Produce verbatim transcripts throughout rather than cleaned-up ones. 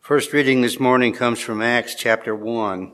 First reading this morning comes from Acts chapter one.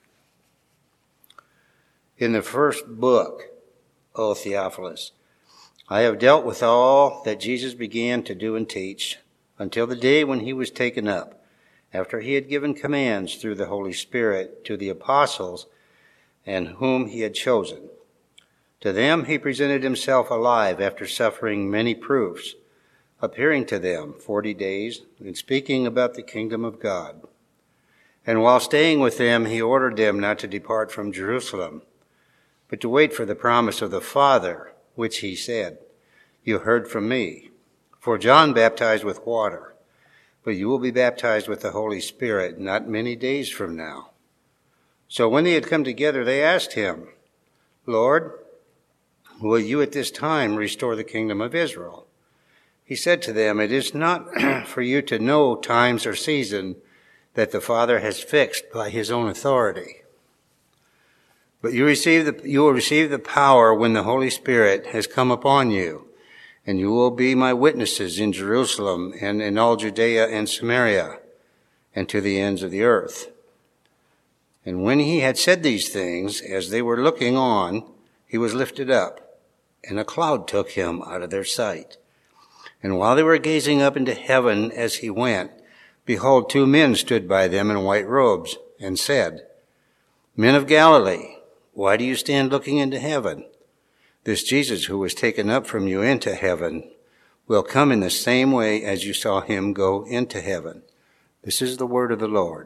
In the first book, O Theophilus, I have dealt with all that Jesus began to do and teach until the day when he was taken up, after he had given commands through the Holy Spirit to the apostles and whom he had chosen. To them he presented himself alive after suffering many proofs, appearing to them forty days and speaking about the kingdom of God. And while staying with them, he ordered them not to depart from Jerusalem, but to wait for the promise of the Father, which he said, "You heard from me. For John baptized with water, but you will be baptized with the Holy Spirit not many days from now." So when they had come together, they asked him, "Lord, will you at this time restore the kingdom of Israel?" He said to them, "It is not for you to know times or season that the Father has fixed by his own authority. But you receive the, you will receive the power when the Holy Spirit has come upon you, and you will be my witnesses in Jerusalem and in all Judea and Samaria and to the ends of the earth." And when he had said these things, as they were looking on, he was lifted up, and a cloud took him out of their sight. And while they were gazing up into heaven as he went, behold, two men stood by them in white robes, and said, "Men of Galilee, why do you stand looking into heaven? This Jesus who was taken up from you into heaven will come in the same way as you saw him go into heaven." This is the word of the Lord.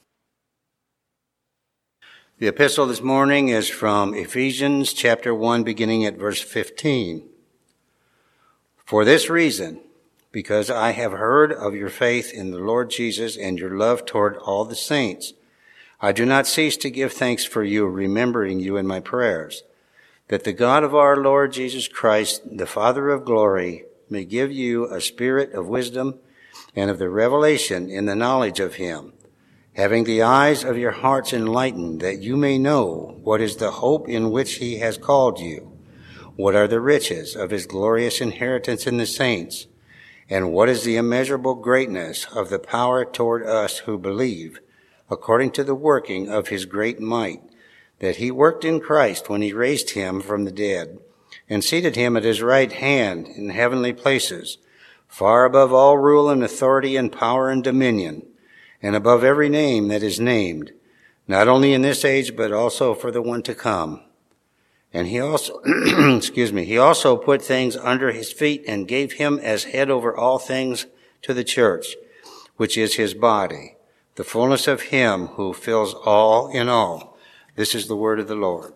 The epistle this morning is from Ephesians chapter one, beginning at verse fifteen. "For this reason, because I have heard of your faith in the Lord Jesus and your love toward all the saints, I do not cease to give thanks for you, remembering you in my prayers, that the God of our Lord Jesus Christ, the Father of glory, may give you a spirit of wisdom and of the revelation in the knowledge of him, having the eyes of your hearts enlightened, that you may know what is the hope in which he has called you, what are the riches of his glorious inheritance in the saints, and what is the immeasurable greatness of the power toward us who believe, according to the working of his great might, that he worked in Christ when he raised him from the dead, and seated him at his right hand in heavenly places, far above all rule and authority and power and dominion, and above every name that is named, not only in this age, but also for the one to come. And he also, excuse me, he also put things under his feet and gave him as head over all things to the church, which is his body, the fullness of him who fills all in all." This is the word of the Lord.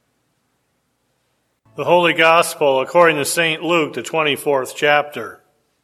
The Holy Gospel according to Saint Luke, the twenty-fourth chapter.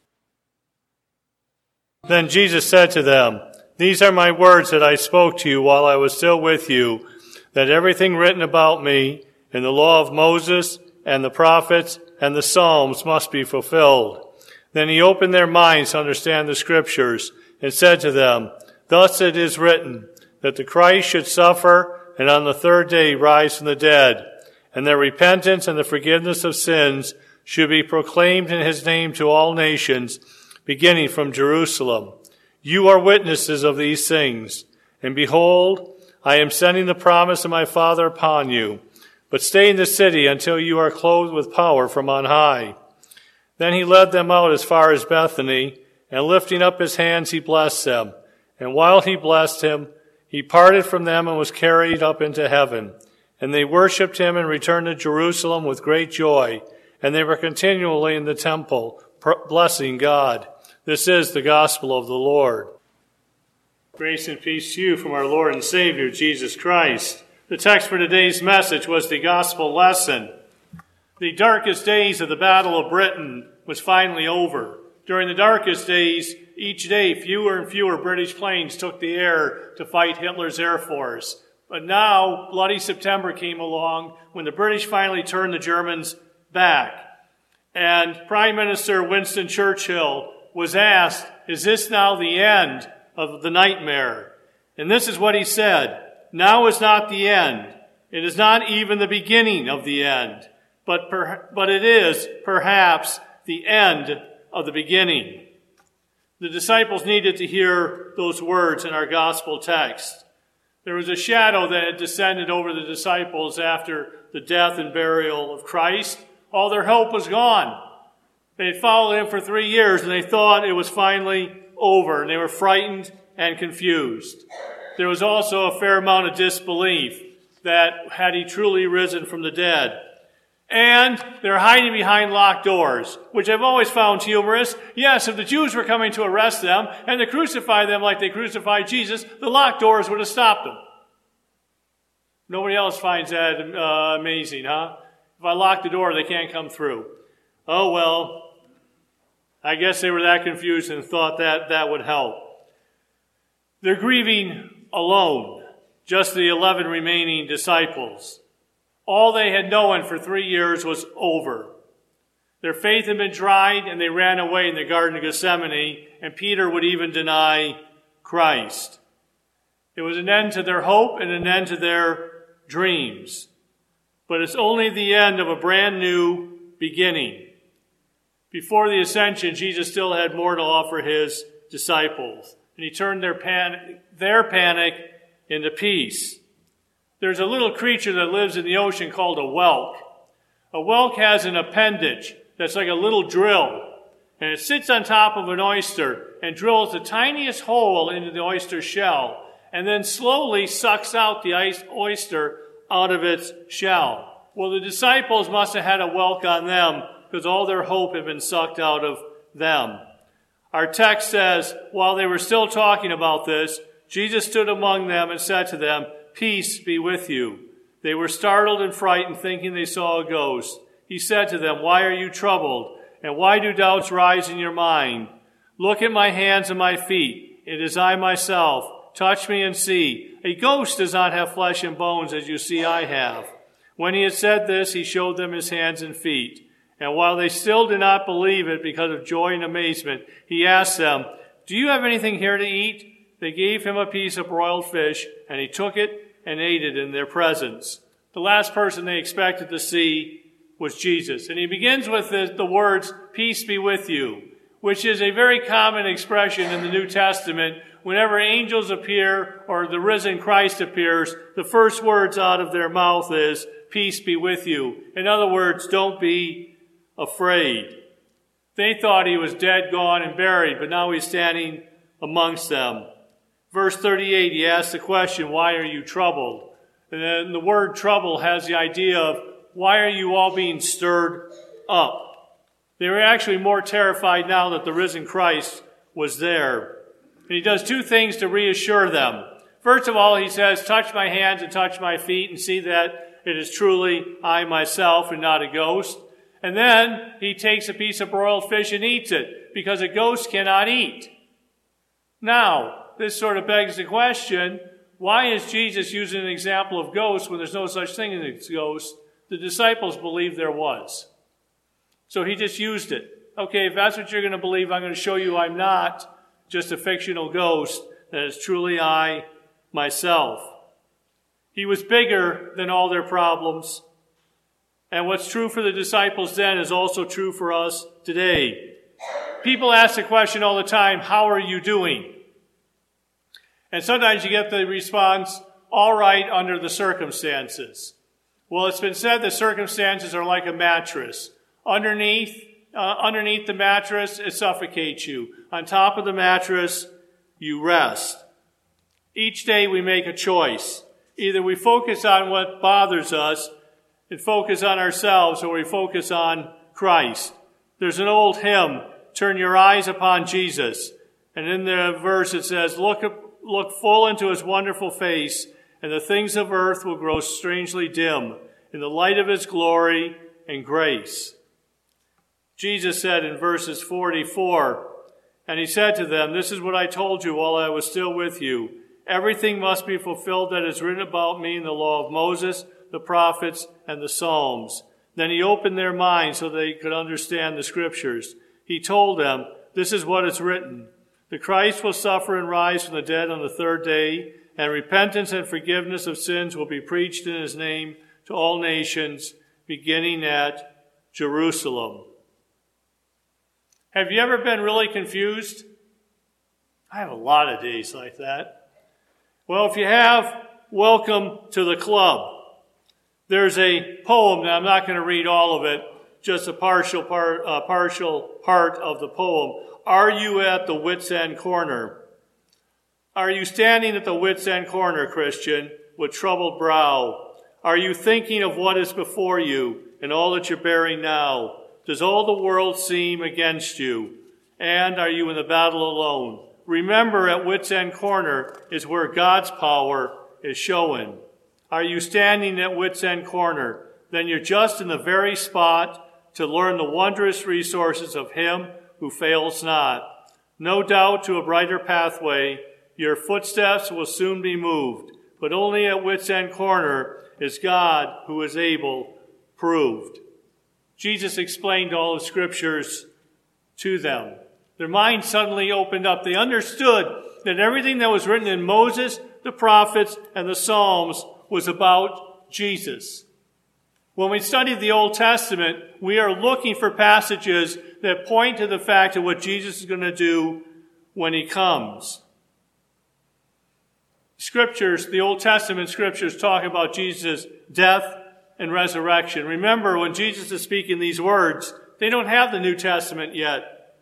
Then Jesus said to them, "These are my words that I spoke to you while I was still with you, that everything written about me in the law of Moses and the prophets and the Psalms must be fulfilled." Then he opened their minds to understand the Scriptures and said to them, "Thus it is written, that the Christ should suffer and on the third day rise from the dead, and that repentance and the forgiveness of sins should be proclaimed in his name to all nations, beginning from Jerusalem. You are witnesses of these things. And behold, I am sending the promise of my Father upon you. But stay in the city until you are clothed with power from on high." Then he led them out as far as Bethany, and lifting up his hands, he blessed them. And while he blessed him, he parted from them and was carried up into heaven. And they worshipped him and returned to Jerusalem with great joy. And they were continually in the temple, blessing God. This is the gospel of the Lord. Grace and peace to you from our Lord and Savior, Jesus Christ. The text for today's message was the gospel lesson. The darkest days of the Battle of Britain was finally over. During the darkest days, each day fewer and fewer British planes took the air to fight Hitler's air force. But now, Bloody September came along when the British finally turned the Germans back. And Prime Minister Winston Churchill was asked, "Is this now the end of the nightmare?" And this is what he said: "Now is not the end. It is not even the beginning of the end, but per- but it is perhaps the end of the beginning." The disciples needed to hear those words in our gospel text. There was a shadow that had descended over the disciples after the death and burial of Christ. All their hope was gone. They had followed him for three years, and they thought it was finally over, and they were frightened and confused. There was also a fair amount of disbelief that had he truly risen from the dead. And they're hiding behind locked doors, which I've always found humorous. Yes, if the Jews were coming to arrest them and to crucify them like they crucified Jesus, the locked doors would have stopped them. Nobody else finds that uh, amazing, huh? If I lock the door, they can't come through. Oh, well, I guess they were that confused and thought that that would help. They're grieving alone, just the eleven remaining disciples. All they had known for three years was over. Their faith had been dried, and they ran away in the Garden of Gethsemane, and Peter would even deny Christ. It was an end to their hope and an end to their dreams. But it's only the end of a brand new beginning. Before the ascension, Jesus still had more to offer his disciples, and he turned their panic, their panic into peace. There's a little creature that lives in the ocean called a whelk. A whelk has an appendage that's like a little drill, and it sits on top of an oyster and drills the tiniest hole into the oyster shell, and then slowly sucks out the oyster out of its shell. Well, the disciples must have had a whelk on them because all their hope had been sucked out of them. Our text says, while they were still talking about this, Jesus stood among them and said to them, "Peace be with you." They were startled and frightened, thinking they saw a ghost. He said to them, "Why are you troubled? And why do doubts rise in your mind? Look at my hands and my feet. It is I myself. Touch me and see. A ghost does not have flesh and bones as you see I have." When he had said this, he showed them his hands and feet. And while they still did not believe it because of joy and amazement, he asked them, "Do you have anything here to eat?" They gave him a piece of broiled fish, and he took it and ate it in their presence. The last person they expected to see was Jesus. And he begins with the, the words, "Peace be with you," which is a very common expression in the New Testament. Whenever angels appear or the risen Christ appears, the first words out of their mouth is, "Peace be with you." In other words, don't be afraid. They thought he was dead, gone, and buried, but now he's standing amongst them. Verse thirty-eight, he asks the question, "Why are you troubled?" And then the word trouble has the idea of, why are you all being stirred up? They were actually more terrified now that the risen Christ was there. And he does two things to reassure them. First of all, he says, "Touch my hands and touch my feet and see that it is truly I myself and not a ghost." And then he takes a piece of broiled fish and eats it, because a ghost cannot eat. Now, this sort of begs the question, why is Jesus using an example of ghosts when there's no such thing as a ghost? The disciples believed there was. So he just used it. Okay, if that's what you're going to believe, I'm going to show you I'm not just a fictional ghost, that is truly I myself. He was bigger than all their problems. And what's true for the disciples then is also true for us today. People ask the question all the time, "How are you doing?" And sometimes you get the response, "All right under the circumstances." Well, it's been said that circumstances are like a mattress. Underneath, uh, underneath the mattress, it suffocates you. On top of the mattress, you rest. Each day we make a choice. Either we focus on what bothers us and focus on ourselves, or we focus on Christ. There's an old hymn, "Turn your eyes upon Jesus." And in the verse it says, look, look full into his wonderful face, and the things of earth will grow strangely dim in the light of his glory and grace. Jesus said in verses forty-four, and he said to them, "This is what I told you while I was still with you. Everything must be fulfilled that is written about me in the law of Moses, the prophets, and the Psalms." Then he opened their minds so they could understand the scriptures. He told them, "This is what is written. The Christ will suffer and rise from the dead on the third day, and repentance and forgiveness of sins will be preached in his name to all nations, beginning at Jerusalem." Have you ever been really confused? I have a lot of days like that. Well, if you have, welcome to the club. There's a poem, now I'm not going to read all of it, just a partial part, uh, partial part of the poem. Are you at the wit's end corner? Are you standing at the wit's end corner, Christian, with troubled brow? Are you thinking of what is before you and all that you're bearing now? Does all the world seem against you? And are you in the battle alone? Remember, at wit's end corner is where God's power is showing. Are you standing at wit's end corner? Then you're just in the very spot to learn the wondrous resources of Him who fails not. No doubt to a brighter pathway, your footsteps will soon be moved, but only at wit's end corner is God who is able proved. Jesus explained all the scriptures to them. Their minds suddenly opened up. They understood that everything that was written in Moses, the prophets, and the Psalms was about Jesus. When we study the Old Testament, we are looking for passages that point to the fact of what Jesus is going to do when He comes. Scriptures, the Old Testament scriptures talk about Jesus' death and resurrection. Remember, when Jesus is speaking these words, they don't have the New Testament yet.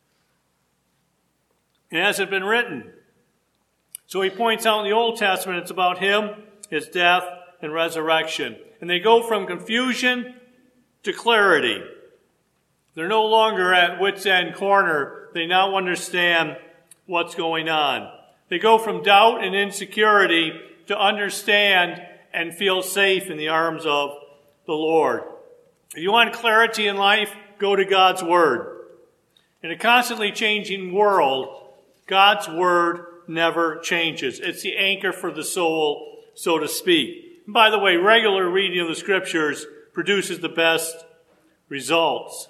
It hasn't been written. So He points out in the Old Testament it's about Him, His death, and resurrection. And they go from confusion to clarity. They're no longer at wit's end corner. They now understand what's going on. They go from doubt and insecurity to understand and feel safe in the arms of the Lord. If you want clarity in life, go to God's Word. In a constantly changing world, God's Word never changes. It's the anchor for the soul, so to speak. And by the way, regular reading of the Scriptures produces the best results.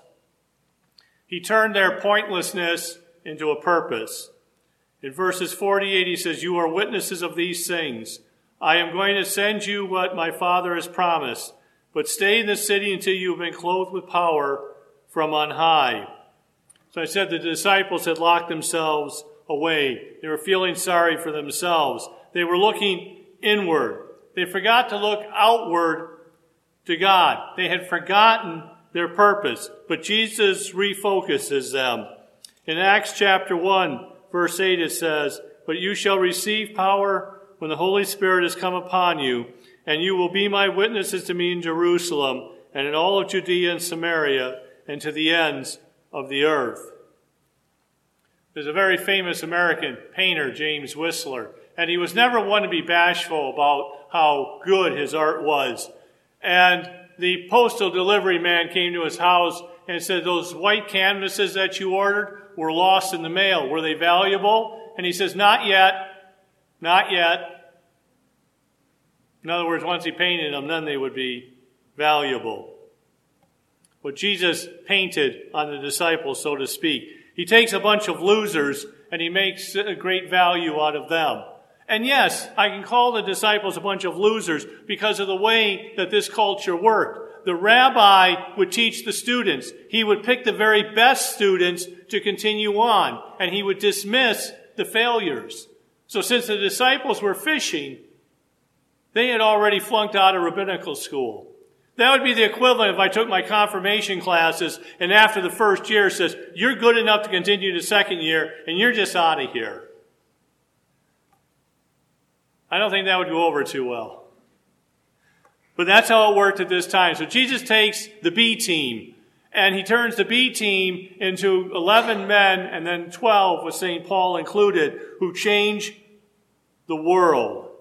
He turned their pointlessness into a purpose. In verses forty-eight, he says, "You are witnesses of these things. I am going to send you what my Father has promised, but stay in the city until you have been clothed with power from on high." So I said the disciples had locked themselves away. They were feeling sorry for themselves. They were looking inward. They forgot to look outward to God. They had forgotten their purpose, but Jesus refocuses them. In Acts chapter one, verse eight, it says, "But you shall receive power when the Holy Spirit has come upon you, and you will be my witnesses to me in Jerusalem and in all of Judea and Samaria and to the ends of the earth." There's a very famous American painter, James Whistler, and he was never one to be bashful about how good his art was. And the postal delivery man came to his house and said, "Those white canvases that you ordered were lost in the mail. Were they valuable?" And he says, "Not yet. Not yet." In other words, once he painted them, then they would be valuable. What Jesus painted on the disciples, so to speak. He takes a bunch of losers and he makes a great value out of them. And yes, I can call the disciples a bunch of losers because of the way that this culture worked. The rabbi would teach the students. He would pick the very best students to continue on, and he would dismiss the failures. So since the disciples were fishing, they had already flunked out of rabbinical school. That would be the equivalent if I took my confirmation classes and after the first year says, "You're good enough to continue the second year, and you're just out of here." I don't think that would go over too well. But that's how it worked at this time. So Jesus takes the B team, and he turns the B team into eleven men, and then twelve, with Saint Paul included, who change the world.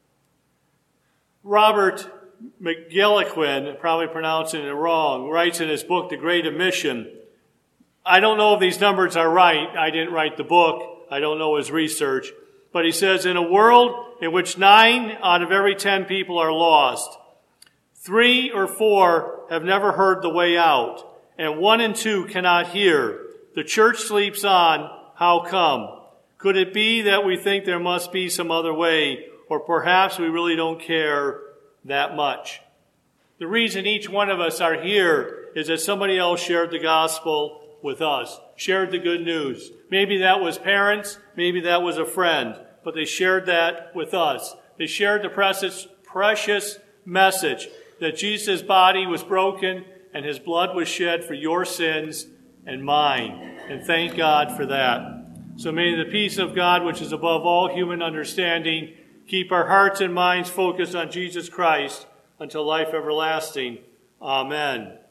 Robert McGilliquin, probably pronouncing it wrong, writes in his book, The Great Omission. I don't know if these numbers are right. I didn't write the book. I don't know his research. But he says, in a world in which nine out of every ten people are lost, three or four have never heard the way out, and one in two cannot hear. The church sleeps on. How come? Could it be that we think there must be some other way, or perhaps we really don't care that much? The reason each one of us are here is that somebody else shared the gospel with us, shared the good news. Maybe that was parents, maybe that was a friend, but they shared that with us. They shared the precious, precious message that Jesus' body was broken and his blood was shed for your sins and mine. And thank God for that. So may the peace of God, which is above all human understanding, keep our hearts and minds focused on Jesus Christ until life everlasting. Amen.